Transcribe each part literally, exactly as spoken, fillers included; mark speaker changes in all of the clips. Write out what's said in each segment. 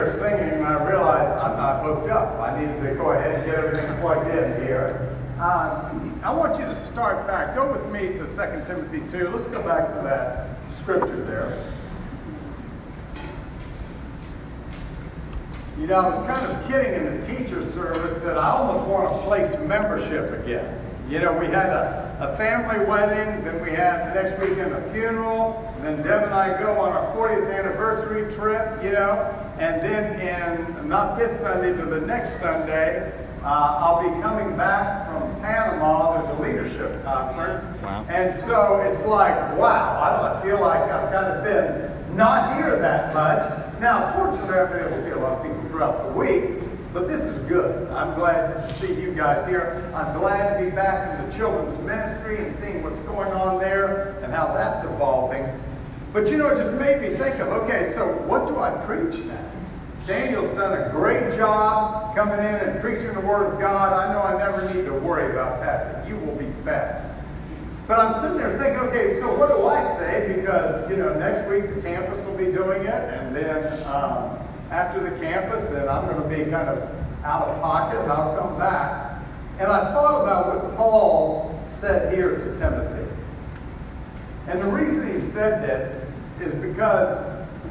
Speaker 1: Singing, I realized I'm not hooked up. I needed to go ahead and get everything plugged in here. Uh, I want you to start back. Go with me to Second Timothy two. Let's go back to that scripture there. You know, I was kind of kidding in the teacher service that I almost want to place membership again. You know, we had a, a family wedding, then we had the next weekend a funeral, and then Deb and I go on our fortieth anniversary trip, you know, and then in, not this Sunday, but the next Sunday, uh, I'll be coming back from Panama. There's a leadership conference.
Speaker 2: Wow.
Speaker 1: And so it's like, wow, I don't feel like I've kind of been not here that much. Now, fortunately, I've been able to see a lot of people throughout the week, but this is good. I'm glad just to see you guys here. I'm glad to be back in the children's ministry and seeing what's going on there and how that's evolving. But you know, it just made me think of, okay, so what do I preach now? Daniel's done a great job coming in and preaching the Word of God. I know I never need to worry about that, but you will be fed. But I'm sitting there thinking, okay, so what do I say? Because, you know, next week the campus will be doing it, and then um, after the campus, then I'm going to be kind of out of pocket, and I'll come back. And I thought about what Paul said here to Timothy. And the reason he said that is because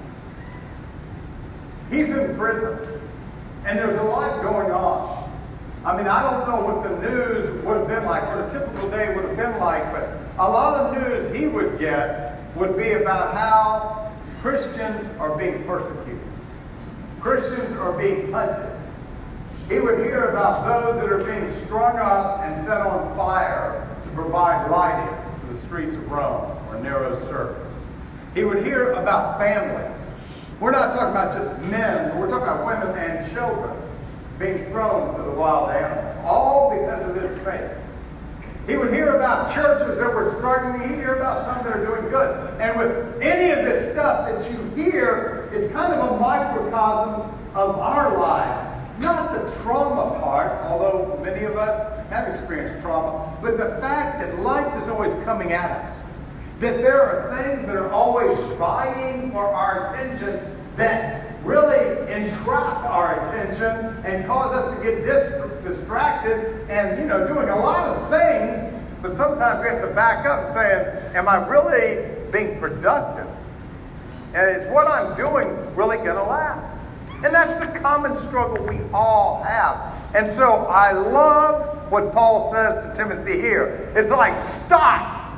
Speaker 1: he's in prison, and there's a lot going on. I mean, I don't know what the news would have been like, what a typical day would have been like, but a lot of news he would get would be about how Christians are being persecuted. Christians are being hunted. He would hear about those that are being strung up and set on fire to provide lighting for the streets of Rome or Nero's circus. He would hear about families. We're not talking about just men, but we're talking about women and children being thrown to the wild animals, all because of this faith. He would hear about churches that were struggling. He'd hear about some that are doing good. And with any of this stuff that you hear, it's kind of a microcosm of our lives. Not the trauma part, although many of us have experienced trauma, but the fact that life is always coming at us. That there are things that are always vying for our attention that really entrap our attention and cause us to get dis- distracted and, you know, doing a lot of things, but sometimes we have to back up and saying, am I really being productive? And is what I'm doing really going to last? And that's the common struggle we all have. And so I love what Paul says to Timothy here. It's like, stop.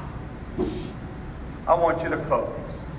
Speaker 1: I want you to focus.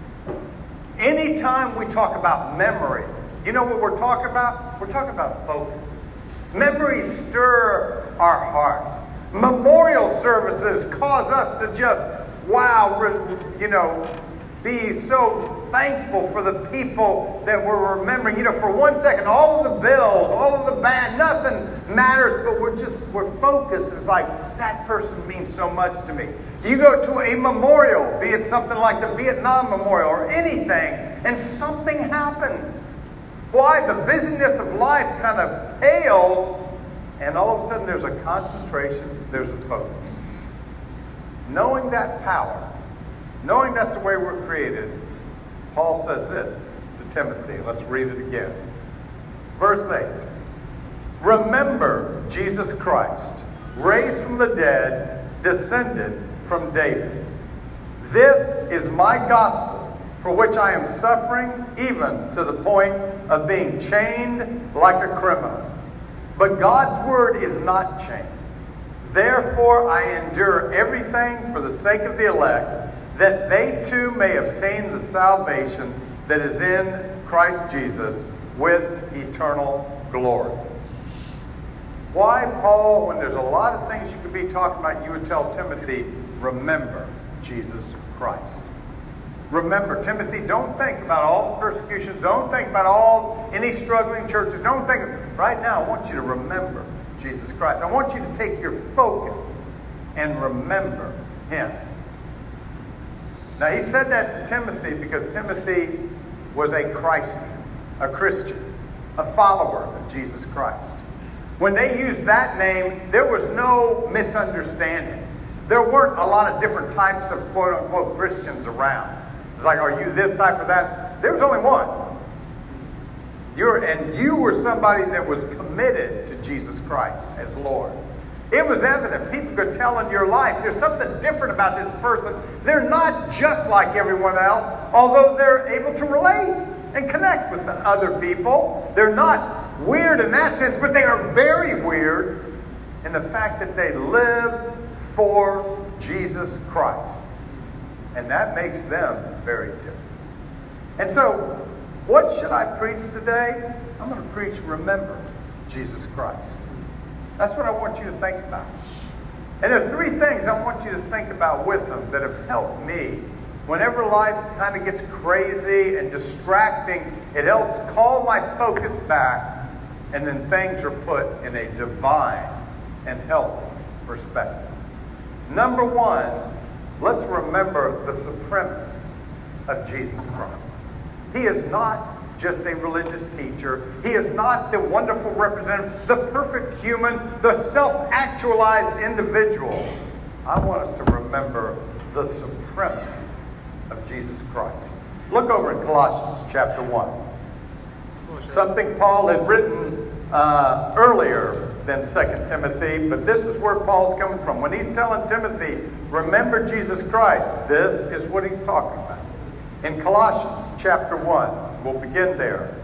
Speaker 1: Anytime we talk about memory, you know what we're talking about? We're talking about focus. Memories stir our hearts. Memorial services cause us to just, wow, you know, be so thankful for the people that we're remembering. You know, for one second, all of the bills, all of the bad, nothing matters, but we're just, we're focused. It's like, that person means so much to me. You go to a memorial, be it something like the Vietnam Memorial or anything, and something happens. Why? The busyness of life kind of pales, and all of a sudden there's a concentration, there's a focus. Knowing that power, knowing that's the way we're created, Paul says this to Timothy. Let's read it again. Verse eight. Remember Jesus Christ, raised from the dead, descended from David. This is my gospel, for which I am suffering, even to the point of being chained like a criminal. But God's word is not chained. Therefore I endure everything for the sake of the elect, that they too may obtain the salvation that is in Christ Jesus with eternal glory. Why, Paul, when there's a lot of things you could be talking about, you would tell Timothy, remember Jesus Christ. Remember, Timothy, don't think about all the persecutions. Don't think about all any struggling churches. Don't think, right now I want you to remember Jesus Christ. I want you to take your focus and remember Him. Now, he said that to Timothy because Timothy was a Christian, a Christian, a follower of Jesus Christ. When they used that name, there was no misunderstanding. There weren't a lot of different types of quote-unquote Christians around. It's like, are you this type or that? There was only one. You're, and you were somebody that was committed to Jesus Christ as Lord. It was evident. People could tell in your life, there's something different about this person. They're not just like everyone else, although they're able to relate and connect with the other people. They're not weird in that sense, but they are very weird in the fact that they live for Jesus Christ. And that makes them very different. And so, what should I preach today? I'm going to preach, remember Jesus Christ. That's what I want you to think about. And there are three things I want you to think about with them that have helped me. Whenever life kind of gets crazy and distracting, it helps call my focus back, and then things are put in a divine and healthy perspective. Number one, let's remember the supremacy of Jesus Christ. He is not just a religious teacher. He is not the wonderful representative, the perfect human, the self-actualized individual. I want us to remember the supremacy of Jesus Christ. Look over in Colossians chapter one. Something Paul had written uh, earlier than Second Timothy, but this is where Paul's coming from. When he's telling Timothy, remember Jesus Christ, this is what he's talking about. In Colossians chapter one, we'll begin there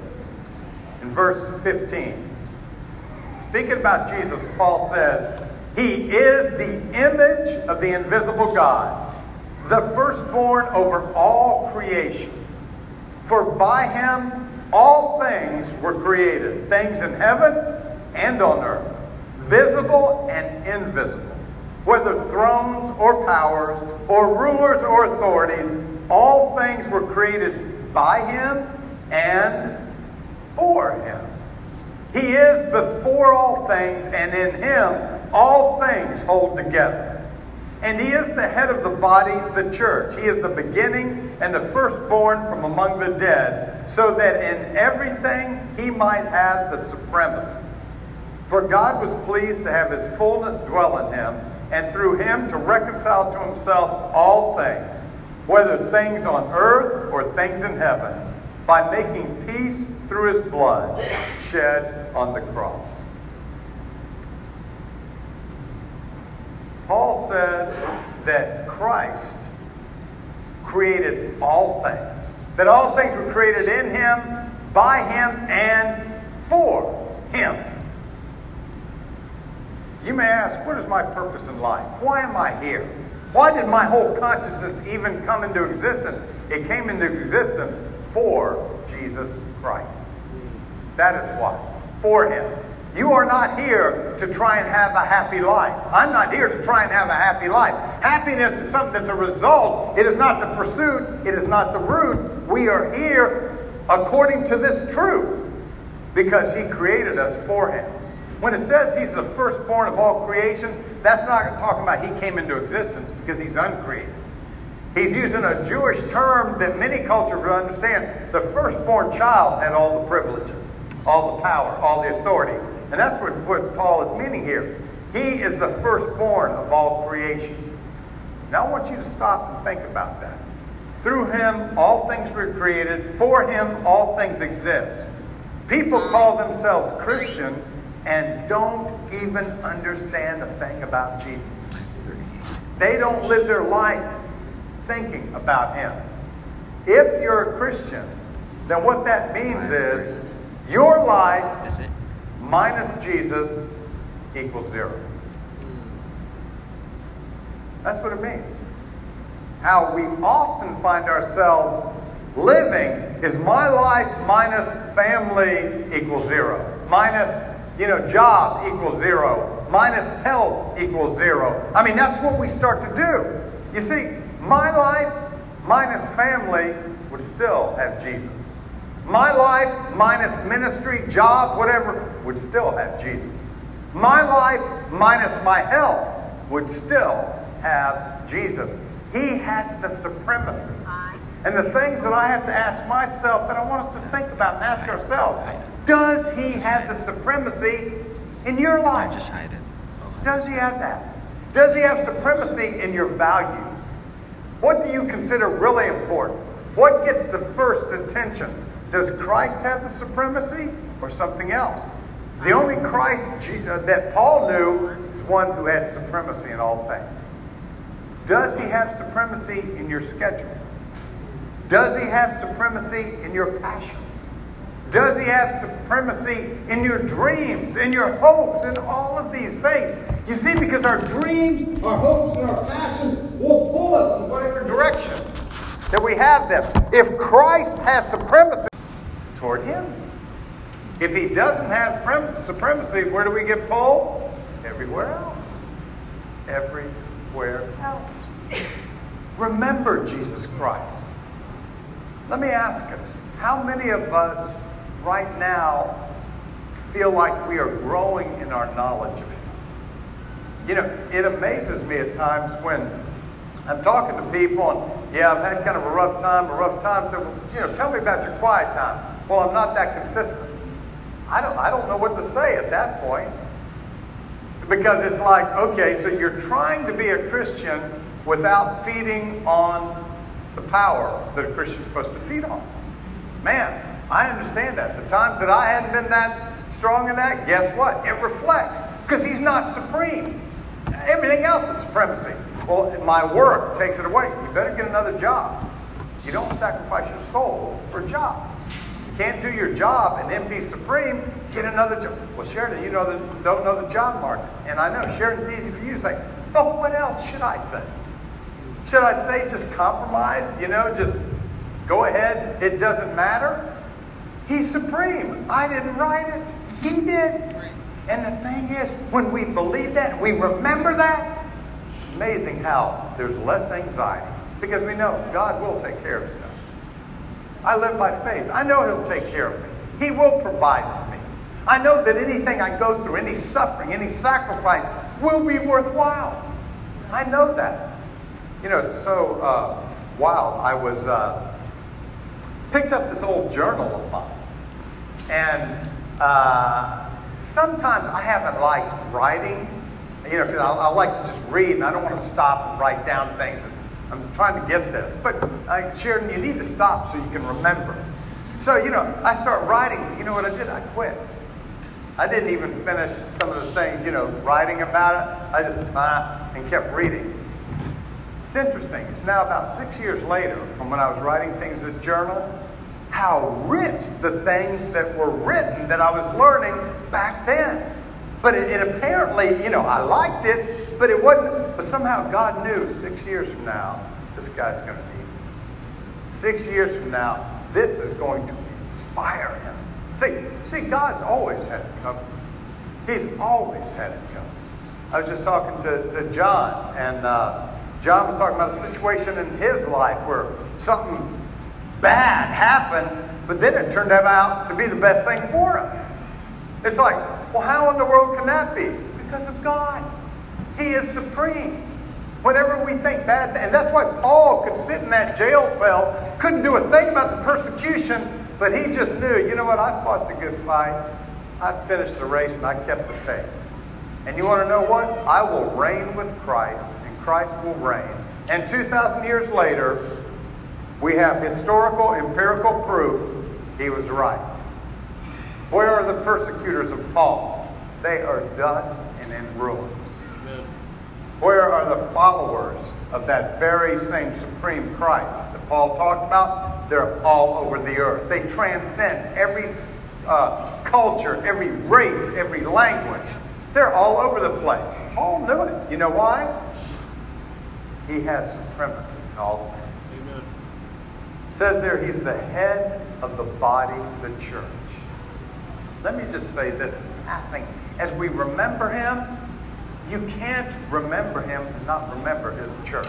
Speaker 1: in verse fifteen. Speaking about Jesus, Paul says, He is the image of the invisible God, the firstborn over all creation. For by him all things were created, things in heaven and on earth, visible and invisible, whether thrones or powers or rulers or authorities, all things were created by him and for him. He is before all things, and in him all things hold together. And he is the head of the body, the church. He is the beginning and the firstborn from among the dead, so that in everything he might have the supremacy. For God was pleased to have his fullness dwell in him, and through him to reconcile to himself all things, whether things on earth or things in heaven, by making peace through his blood shed on the cross. Paul said that Christ created all things, that all things were created in him, by him, and for him. You may ask, what is my purpose in life? Why am I here? Why did my whole consciousness even come into existence? It came into existence for Jesus Christ. That is why. For him. You are not here to try and have a happy life. I'm not here to try and have a happy life. Happiness is something that's a result. It is not the pursuit. It is not the root. We are here according to this truth because he created us for him. When it says he's the firstborn of all creation, that's not talking about he came into existence because he's uncreated. He's using a Jewish term that many cultures would understand. The firstborn child had all the privileges, all the power, all the authority. And that's what, what Paul is meaning here. He is the firstborn of all creation. Now I want you to stop and think about that. Through him, all things were created. For him, all things exist. People call themselves Christians and don't even understand a thing about Jesus. They don't live their life thinking about him. If you're a Christian, then what that means is your life minus Jesus equals zero. That's what it means. How we often find ourselves living is my life minus family equals zero. Minus, you know, job equals zero. Minus health equals zero. I mean, that's what we start to do. You see, my life minus family would still have Jesus. My life minus ministry, job, whatever, would still have Jesus. My life minus my health would still have Jesus. He has the supremacy. And the things that I have to ask myself, that I want us to think about and ask ourselves, does he have the supremacy in your life? Does he have that? Does he have supremacy in your values? What do you consider really important? What gets the first attention? Does Christ have the supremacy or something else? The only Christ that Paul knew is one who had supremacy in all things. Does he have supremacy in your schedule? Does he have supremacy in your passions? Does he have supremacy in your dreams, in your hopes, in all of these things? You see, because our dreams, our hopes, and our passions will pull us in whatever direction that we have them. If Christ has supremacy toward him, if he doesn't have prem- supremacy, where do we get pulled? Everywhere else. Everywhere else. Remember Jesus Christ. Let me ask us, how many of us right now feel like we are growing in our knowledge of him? You know, it amazes me at times when I'm talking to people and, yeah, I've had kind of a rough time, a rough time. So, you know, tell me about your quiet time. Well, I'm not that consistent. I don't, I don't know what to say at that point. Because it's like, okay, so you're trying to be a Christian without feeding on the power that a Christian's supposed to feed on. Man, I understand that. The times that I hadn't been that strong in that, guess what? It reflects. Because he's not supreme. Everything else is supremacy. Well, my work takes it away. You better get another job. You don't sacrifice your soul for a job. You can't do your job and then be supreme. Get another job. Well, Sheridan, you know the, don't know the job market. And I know, Sheridan, it's easy for you to say, but what else should I say? Should I say just compromise? You know, just go ahead. It doesn't matter. He's supreme. I didn't write it. He did. And the thing is, when we believe that, we remember that, it's amazing how there's less anxiety. Because we know God will take care of stuff. I live by faith. I know he'll take care of me. He will provide for me. I know that anything I go through, any suffering, any sacrifice will be worthwhile. I know that. You know, it's so uh, wild. I was uh, picked up this old journal of mine. And uh, sometimes I haven't liked writing, you know, because I, I like to just read and I don't want to stop and write down things. I'm trying to get this. But uh, Sheridan, you need to stop so you can remember. So, you know, I start writing. You know what I did? I quit. I didn't even finish some of the things, you know, writing about it. I just, uh, and kept reading. It's interesting. It's now about six years later from when I was writing things in this journal, how rich the things that were written that I was learning back then. But it, it apparently, you know, I liked it, but it wasn't, but somehow God knew six years from now, this guy's going to need this. Six years from now, this is going to inspire him. See, see, God's always had it covered. He's always had it covered. I was just talking to, to John, and uh, John was talking about a situation in his life where something bad happened, but then it turned out to be the best thing for him. It's like, well, how in the world can that be? Because of God. He is supreme. Whenever we think bad, and that's why Paul could sit in that jail cell, couldn't do a thing about the persecution, but he just knew, you know what, I fought the good fight. I finished the race and I kept the faith. And you want to know what? I will reign with Christ, and Christ will reign. And two thousand years later, we have historical, empirical proof he was right. Where are the persecutors of Paul? They are dust and in ruins. Amen. Where are the followers of that very same supreme Christ that Paul talked about? They're all over the earth. They transcend every uh, culture, every race, every language. They're all over the place. Paul knew it. You know why? He has supremacy in all things. Amen. It says there, he's the head of the body, the church. Let me just say this in passing. As we remember him, you can't remember him and not remember his church.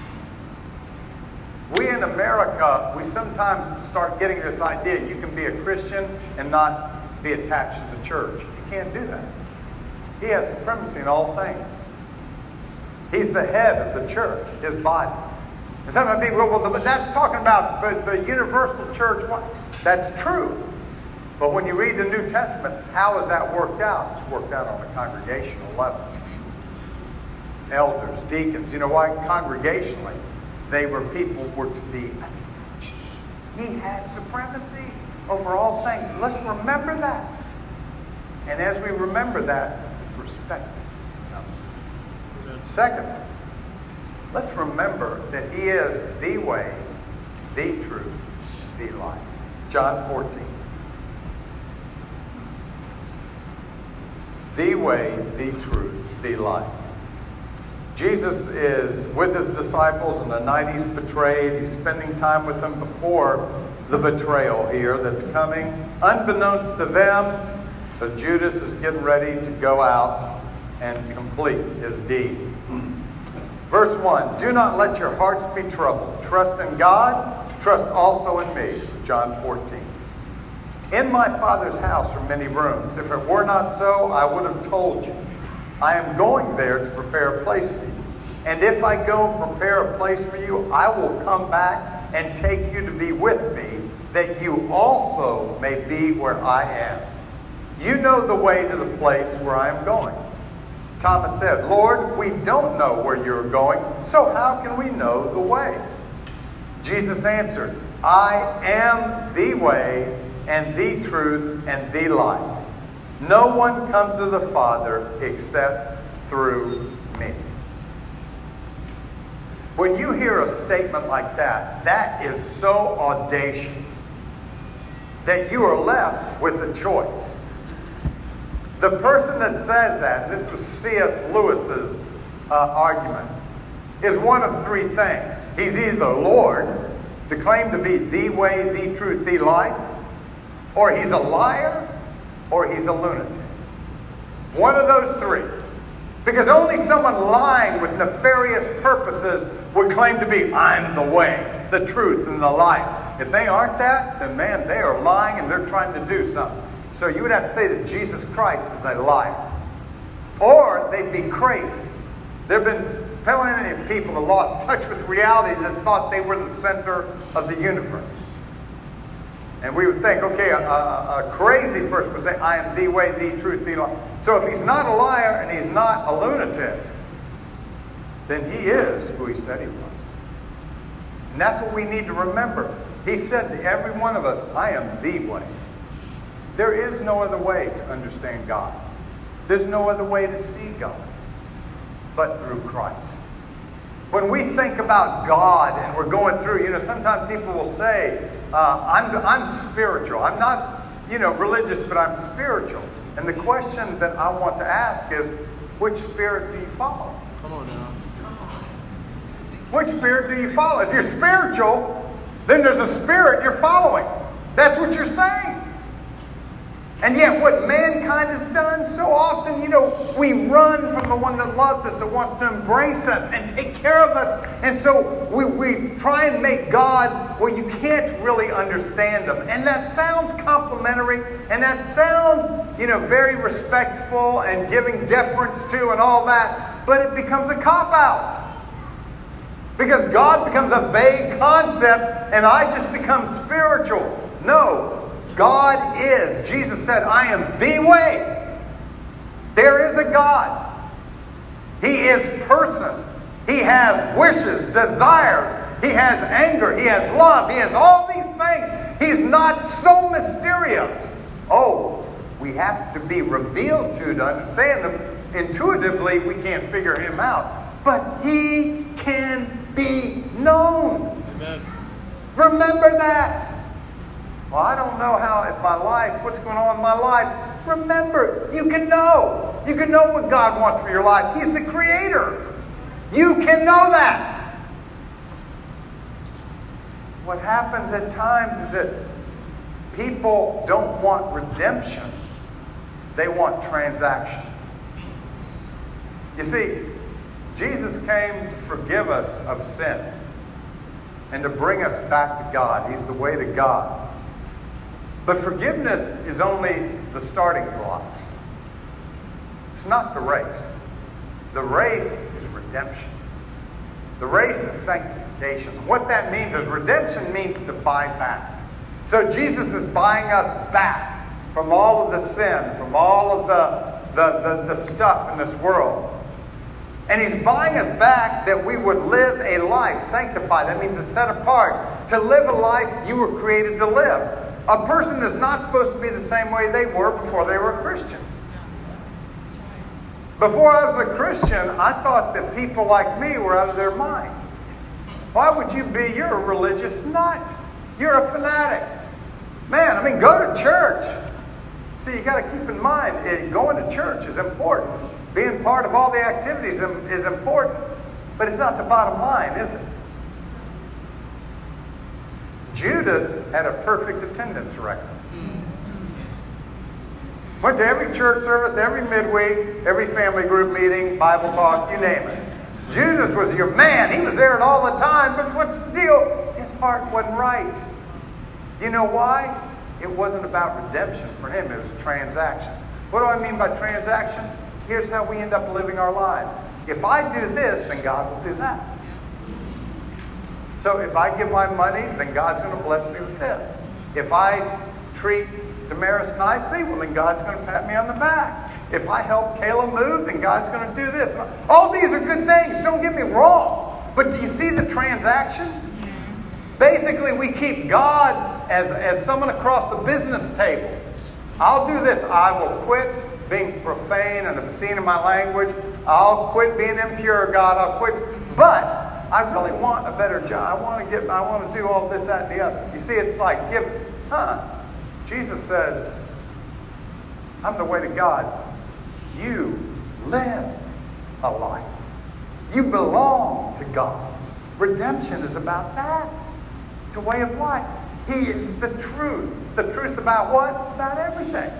Speaker 1: We in America, we sometimes start getting this idea you can be a Christian and not be attached to the church. You can't do that. He has supremacy in all things. He's the head of the church, his body. And some people go, well, but that's talking about the, the universal church. That's true. But when you read the New Testament, how is that worked out? It's worked out on a congregational level. Elders, deacons, you know why? Congregationally, they were people were to be attached. He has supremacy over all things. Let's remember that. And as we remember that, perspective comes. Secondly, let's remember that He is the way, the truth, the life. John fourteen. The way, the truth, the life. Jesus is with His disciples on the night He's betrayed. He's spending time with them before the betrayal here that's coming. Unbeknownst to them, but Judas is getting ready to go out and complete his deed. Verse one, do not let your hearts be troubled. Trust in God, trust also in me. John fourteen. In my Father's house are many rooms. If it were not so, I would have told you. I am going there to prepare a place for you. And if I go and prepare a place for you, I will come back and take you to be with me, that you also may be where I am. You know the way to the place where I am going. Thomas said, Lord, we don't know where you're going, so how can we know the way? Jesus answered, I am the way and the truth and the life. No one comes to the Father except through me. When you hear a statement like that, that is so audacious that you are left with a choice. The person that says that, and this was C S Lewis's uh, argument, is one of three things. He's either Lord, to claim to be the way, the truth, the life, or he's a liar, or he's a lunatic. One of those three. Because only someone lying with nefarious purposes would claim to be, I'm the way, the truth, and the life. If they aren't that, then man, they are lying and they're trying to do something. So you would have to say that Jesus Christ is a liar. Or they'd be crazy. There have been plenty of people that lost touch with reality that thought they were the center of the universe. And we would think, okay, a, a, a crazy person would say, I am the way, the truth, the life. So if he's not a liar and he's not a lunatic, then he is who he said he was. And that's what we need to remember. He said to every one of us, I am the way. There is no other way to understand God. There's no other way to see God but through Christ. When we think about God and we're going through, you know, sometimes people will say, uh, I'm, I'm spiritual. I'm not, you know, religious, but I'm spiritual. And the question that I want to ask is, which spirit do you follow?
Speaker 2: Come on now.
Speaker 1: Which spirit do you follow? If you're spiritual, then there's a spirit you're following. That's what you're saying. And yet what mankind has done so often, you know, we run from the one that loves us and wants to embrace us and take care of us. And so we, we try and make God, well, you can't really understand Him. And that sounds complimentary, and that sounds, you know, very respectful and giving deference to and all that. But it becomes a cop-out. Because God becomes a vague concept and I just become spiritual. No. God is. Jesus said, I am the way. There is a God. He is person. He has wishes, desires. He has anger. He has love. He has all these things. He's not so mysterious. Oh, we have to be revealed to to understand Him. Intuitively, we can't figure Him out. But He can be known.
Speaker 2: Amen.
Speaker 1: Remember that. Well, I don't know how, if my life, what's going on in my life. Remember, you can know. You can know what God wants for your life. He's the Creator. You can know that. What happens at times is that people don't want redemption. They want transaction. You see, Jesus came to forgive us of sin and to bring us back to God. He's the way to God. But forgiveness is only the starting blocks. It's not the race. The race is redemption. The race is sanctification. What that means is redemption means to buy back. So Jesus is buying us back from all of the sin, from all of the, the, the, the stuff in this world. And He's buying us back that we would live a life sanctified. That means to set apart. To live a life you were created to live. A person is not supposed to be the same way they were before they were a Christian. Before I was a Christian, I thought that people like me were out of their minds. Why would you be? You're a religious nut. You're a fanatic. Man, I mean, go to church. See, you got to keep in mind, it, going to church is important. Being part of all the activities is important. But it's not the bottom line, is it? Judas had a perfect attendance record. Went to every church service, every midweek, every family group meeting, Bible talk, you name it. Judas was your man. He was there all the time, but what's the deal? His heart wasn't right. You know why? It wasn't about redemption for him. It was transaction. What do I mean by transaction? Here's how we end up living our lives. If I do this, then God will do that. So if I give my money, then God's going to bless me with this. If I treat Damaris nicely, well, then God's going to pat me on the back. If I help Kayla move, then God's going to do this. All these are good things. Don't get me wrong. But do you see the transaction? Basically, we keep God as, as someone across the business table. I'll do this. I will quit being profane and obscene in my language. I'll quit being impure, God. I'll quit. But I really want a better job. I want to get. I want to do all this, that, and the other. You see, it's like give. Huh? Jesus says, "I'm the way to God." You live a life. You belong to God. Redemption is about that. It's a way of life. He is the truth. The truth about what? About everything.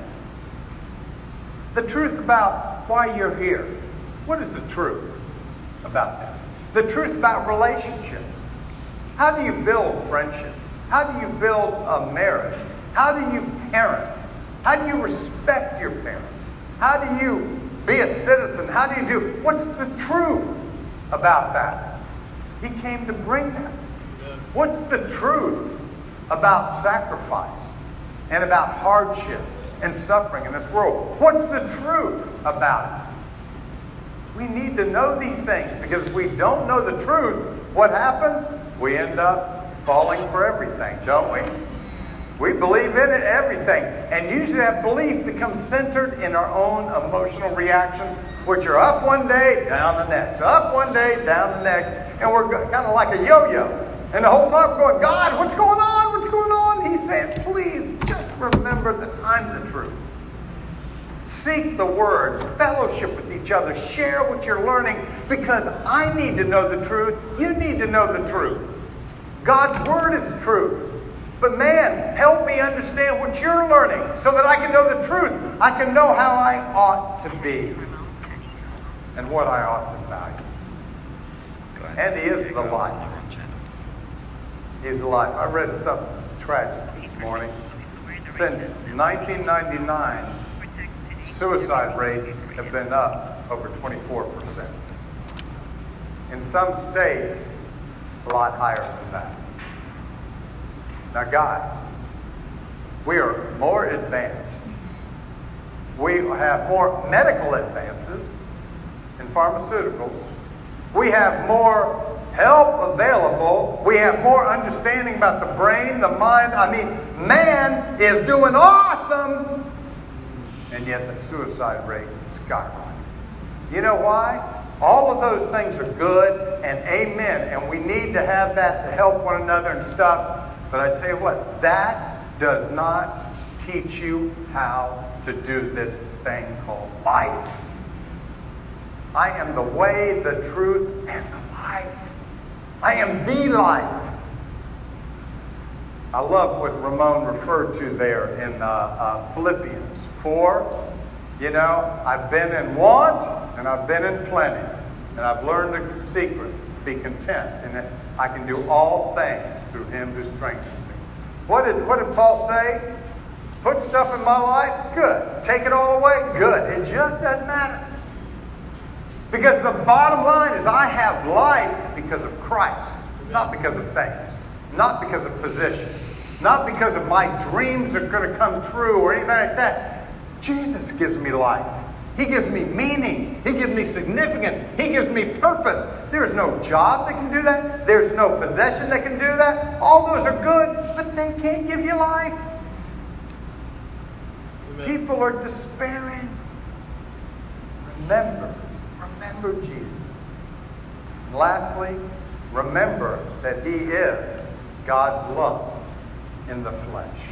Speaker 1: The truth about why you're here. What is the truth about that? The truth about relationships. How do you build friendships? How do you build a marriage? How do you parent? How do you respect your parents? How do you be a citizen? How do you do? What's the truth about that? He came to bring that. What's the truth about sacrifice and about hardship and suffering in this world? What's the truth about it? We need to know these things, because if we don't know the truth, what happens? We end up falling for everything, don't we? We believe in it, everything. And usually that belief becomes centered in our own emotional reactions, which are up one day, down the next. Up one day, down the next. And we're kind of like a yo-yo. And the whole time we're going, God, what's going on? What's going on? He's saying, please just remember that I'm the truth. Seek the Word. Fellowship with each other. Share what you're learning, because I need to know the truth. You need to know the truth. God's Word is truth. But man, help me understand what you're learning so that I can know the truth. I can know how I ought to be and what I ought to value. And He is the life. He's the life. I read something tragic this morning. Since nineteen ninety-nine, suicide rates have been up over twenty-four percent. In some states, a lot higher than that. Now guys, we are more advanced. We have more medical advances in pharmaceuticals. We have more help available. We have more understanding about the brain, the mind. I mean, man is doing awesome. And yet the suicide rate is skyrocketing. You know why? All of those things are good and amen. And we need to have that to help one another and stuff. But I tell you what, that does not teach you how to do this thing called life. I am the way, the truth, and the life. I am the life. I love what Ramon referred to there in uh, uh, Philippians four. You know, I've been in want and I've been in plenty. And I've learned the secret to be content. And that I can do all things through Him who strengthens me. What did, what did Paul say? Put stuff in my life? Good. Take it all away? Good. It just doesn't matter. Because the bottom line is I have life because of Christ, not because of things, not because of position, not because of my dreams are going to come true or anything like that. Jesus gives me life. He gives me meaning. He gives me significance. He gives me purpose. There's no job that can do that. There's no possession that can do that. All those are good, but they can't give you life.
Speaker 2: Amen.
Speaker 1: People are despairing. Remember, remember Jesus. And lastly, remember that He is God's love in the flesh.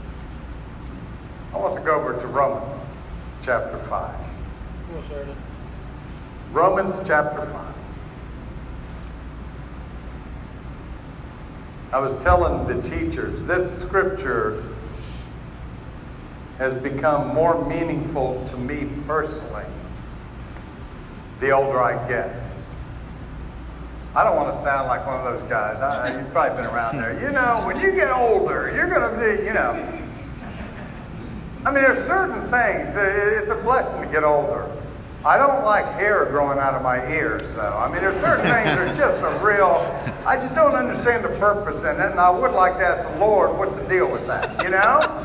Speaker 1: I want us to go over to Romans chapter five.
Speaker 2: Come on, Sheridan.
Speaker 1: Romans chapter five. I was telling the teachers, this scripture has become more meaningful to me personally the older I get. I don't want to sound like one of those guys. I, you've probably been around there. You know, when you get older, you're going to be, you know. I mean, there's certain things. It's a blessing to get older. I don't like hair growing out of my ears, though. I mean, there's certain things that are just a real, I just don't understand the purpose in it, and I would like to ask the Lord, what's the deal with that, you know?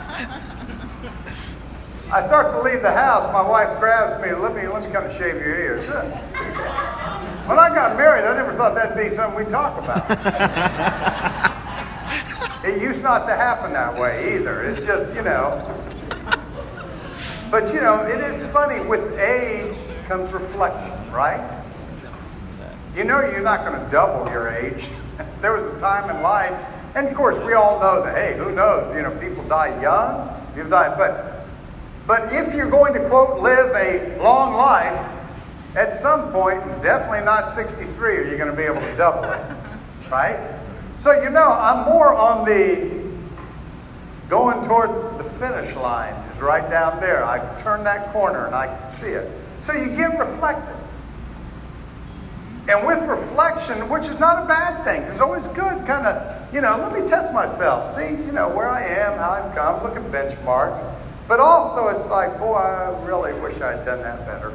Speaker 1: I start to leave the house, my wife grabs me, let me, let me come and shave your ears. When I got married, I never thought that'd be something we'd talk about. It used not to happen that way either. It's just, you know. But, you know, it is funny. With age comes reflection, right? You know you're not going to double your age. There was a time in life, and of course we all know that, hey, who knows? You know, people die young, people die, but But if you're going to, quote, live a long life, at some point, definitely not sixty-three, are you going to be able to double it, right? So, you know, I'm more on the going toward the finish line is right down there. I turn that corner and I can see it. So you get reflective. And with reflection, which is not a bad thing, it's always good, kind of, you know, let me test myself. See, you know, where I am, how I've come, look at benchmarks. But also it's like, boy, I really wish I'd done that better.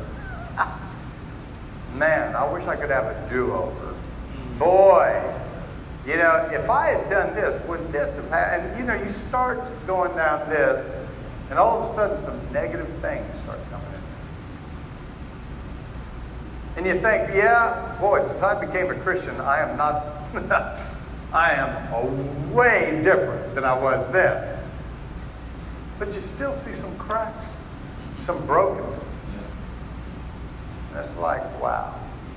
Speaker 1: Man, I wish I could have a do-over. Boy, you know, if I had done this, would this have happened? And, you know, you start going down this, and all of a sudden some negative things start coming in. And you think, yeah, boy, since I became a Christian, I am not, I am a way different than I was then. But you still see some cracks, some brokenness. And it's like, wow.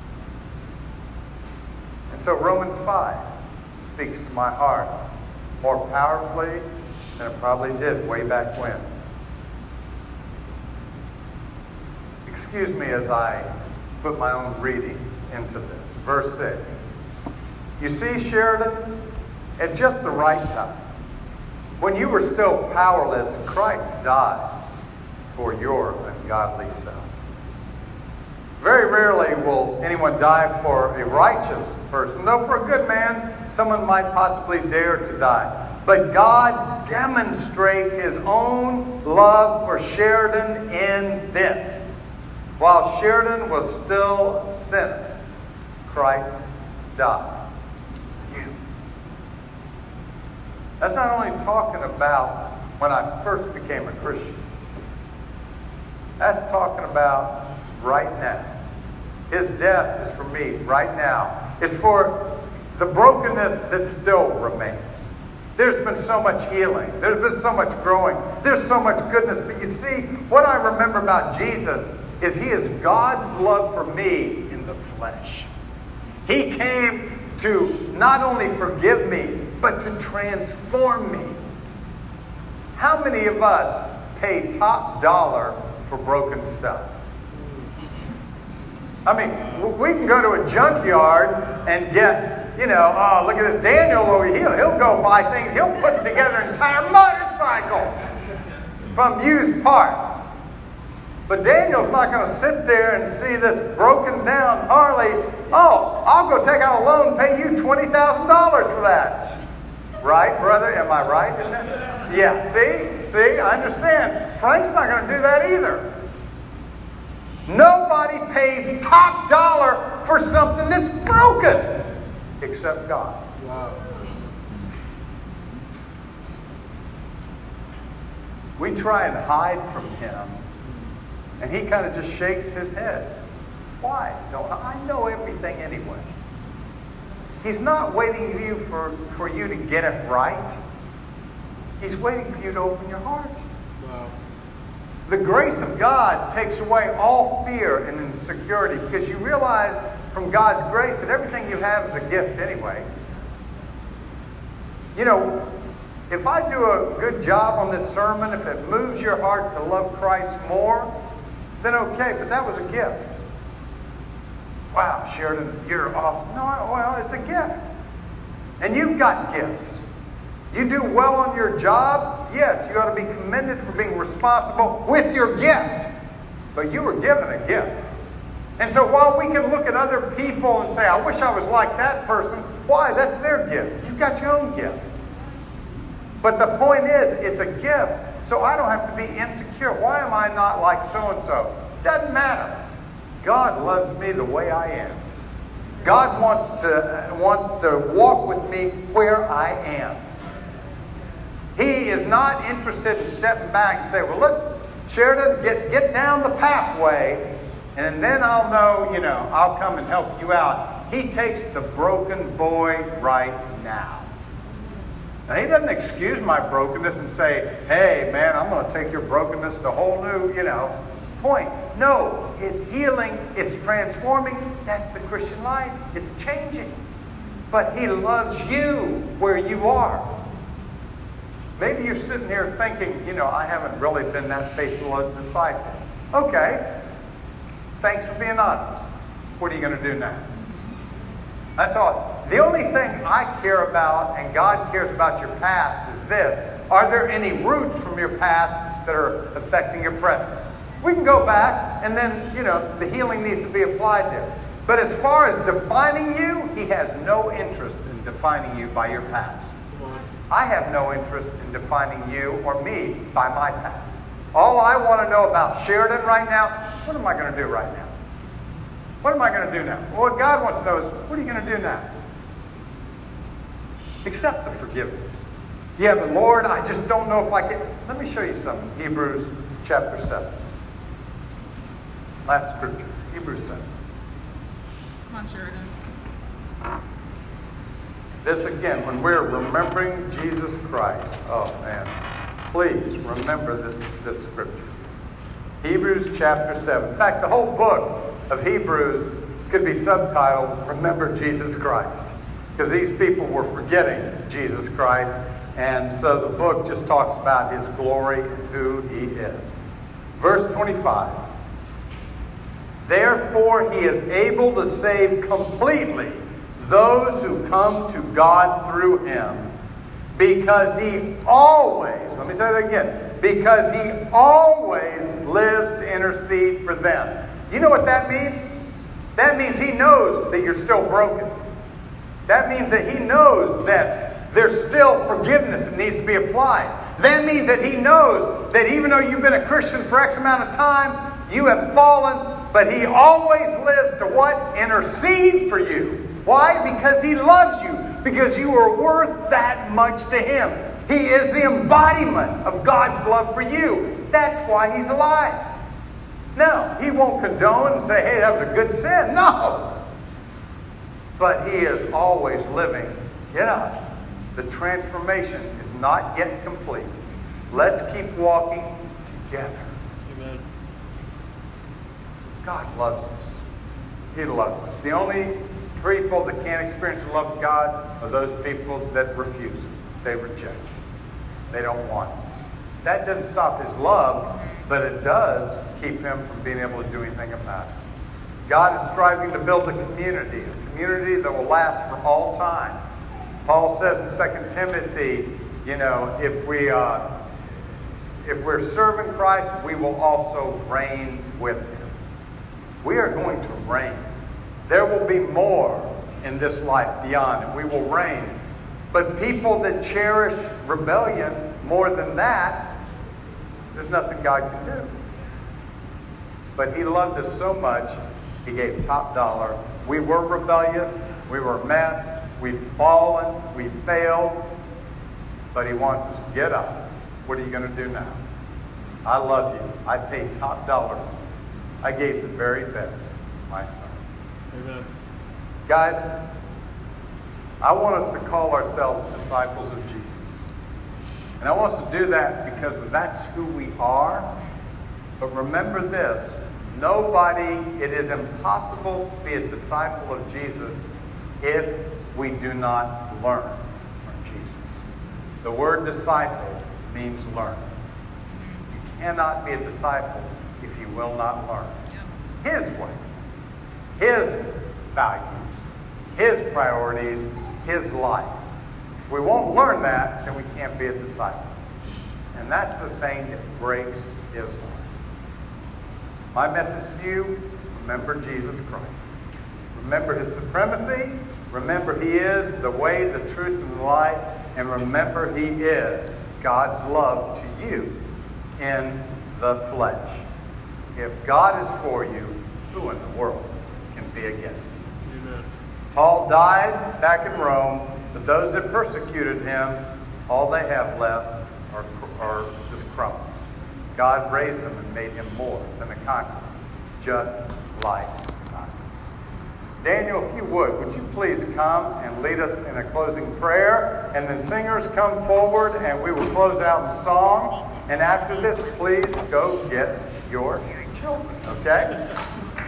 Speaker 1: And so Romans five speaks to my heart more powerfully than it probably did way back when. Excuse me as I put my own reading into this. Verse six. You see, Sheridan, at just the right time, when you were still powerless, Christ died for your ungodly self. Very rarely will anyone die for a righteous person, though for a good man, someone might possibly dare to die. But God demonstrates His own love for Sheridan in this. While Sheridan was still a sinner, Christ died for you. That's not only talking about when I first became a Christian. That's talking about right now. His death is for me right now. It's for the brokenness that still remains. There's been so much healing. There's been so much growing. There's so much goodness. But you see, what I remember about Jesus is He is God's love for me in the flesh. He came to not only forgive me, but to transform me. How many of us pay top dollar for broken stuff? I mean, we can go to a junkyard and get, you know, oh, look at this Daniel over here. He'll go buy things. He'll put together an entire motorcycle from used parts. But Daniel's not going to sit there and see this broken down Harley. Oh, I'll go take out a loan and pay you twenty thousand dollars for that. Right, brother? Am I right? Isn't it? Yeah, see? See? I understand. Frank's not going to do that either. Nobody pays top dollar for something that's broken except God.
Speaker 2: Wow.
Speaker 1: We try and hide from Him, and He kind of just shakes His head. Why? Don't I? I know everything anyway. He's not waiting for you for, for you to get it right. He's waiting for you to open your heart.
Speaker 2: Wow.
Speaker 1: The grace of God takes away all fear and insecurity because you realize from God's grace that everything you have is a gift anyway. You know, if I do a good job on this sermon, if it moves your heart to love Christ more, then okay, but that was a gift. Wow, Sheridan, you're awesome. No, well, it's a gift. And you've got gifts. You do well on your job, yes, you ought to be commended for being responsible with your gift. But you were given a gift. And so while we can look at other people and say, I wish I was like that person, why? That's their gift. You've got your own gift. But the point is, it's a gift, so I don't have to be insecure. Why am I not like so-and-so? Doesn't matter. God loves me the way I am. God wants to, wants to walk with me where I am. He is not interested in stepping back and saying, well, let's, Sheridan, get, get down the pathway, and then I'll know, you know, I'll come and help you out. He takes the broken boy right now. Now, he doesn't excuse my brokenness and say, hey, man, I'm going to take your brokenness to a whole new, you know, point. No, it's healing, it's transforming. That's the Christian life. It's changing. But he loves you where you are. Maybe you're sitting here thinking, you know, I haven't really been that faithful a disciple. Okay. Thanks for being honest. What are you going to do now? That's all. The only thing I care about, and God cares about your past, is this. Are there any roots from your past that are affecting your present? We can go back, and then, you know, the healing needs to be applied there. But as far as defining you, he has no interest in defining you by your past. I have no interest in defining you or me by my past. All I want to know about Sheridan right now, what am I going to do right now? What am I going to do now? Well, what God wants to know is, what are you going to do now? Accept the forgiveness. Yeah, but Lord, I just don't know if I can. Let me show you something. Hebrews chapter seven. Last scripture. Hebrews seven.
Speaker 2: Come on, Sheridan.
Speaker 1: This again, when we're remembering Jesus Christ. Oh, man. Please remember this, this scripture. Hebrews chapter seven. In fact, the whole book of Hebrews could be subtitled, Remember Jesus Christ. Because these people were forgetting Jesus Christ. And so the book just talks about his glory and who he is. Verse twenty-five. Therefore he is able to save completely those who come to God through him, because he always, let me say that again, because he always lives to intercede for them. You know what that means? That means he knows that you're still broken. That means that he knows that there's still forgiveness that needs to be applied. That means that he knows that even though you've been a Christian for X amount of time, you have fallen, but he always lives to what? Intercede for you. Why? Because he loves you. Because you are worth that much to him. He is the embodiment of God's love for you. That's why he's alive. No, he won't condone and say, hey, that was a good sin. No. But he is always living. Get up. The transformation is not yet complete. Let's keep walking together.
Speaker 3: Amen.
Speaker 1: God loves us. He loves us. The only people that can't experience the love of God are those people that refuse it. They reject it. They don't want it. That doesn't stop his love, but it does keep him from being able to do anything about it. God is striving to build a community, a community that will last for all time. Paul says in Second Timothy, you know, if we uh, if we're serving Christ, we will also reign with him. We are going to reign. There will be more in this life beyond, and we will reign. But people that cherish rebellion more than that, there's nothing God can do. But he loved us so much, he gave top dollar. We were rebellious. We were a mess. We've fallen. We failed. But he wants us to get up. What are you going to do now? I love you. I paid top dollar for you. I gave the very best, my son.
Speaker 3: Amen.
Speaker 1: Guys, I want us to call ourselves disciples of Jesus. And I want us to do that because that's who we are. But remember this, nobody, it is impossible to be a disciple of Jesus if we do not learn from Jesus. The word disciple means learn. You cannot be a disciple if you will not learn His way, His values, His priorities, His life. If we won't learn that, then we can't be a disciple. And that's the thing that breaks His heart. My message to you, remember Jesus Christ. Remember His supremacy. Remember He is the way, the truth, and the life. And remember He is God's love to you in the flesh. If God is for you, who in the world can be against you? Amen. Paul died back in Rome, but those that persecuted him, all they have left are, are just crumbs. God raised him and made him more than a conqueror, just like us. Daniel, if you would, would you please come and lead us in a closing prayer? And then singers come forward and we will close out in song. And after this, please go get your children, okay?